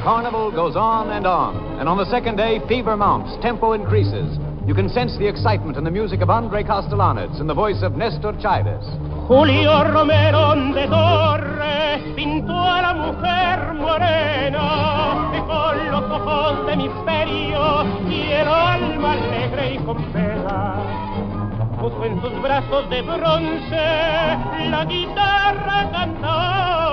carnival goes on, and on the second day, fever mounts, tempo increases. You can sense the excitement in the music of Andre Castellanes and the voice of Nestor Chaides. Julio Romero de Torres pintó a la mujer morena que con los ojos de misterio y el alma alegre y con pena puso en sus brazos de bronce la guitarra cantaba.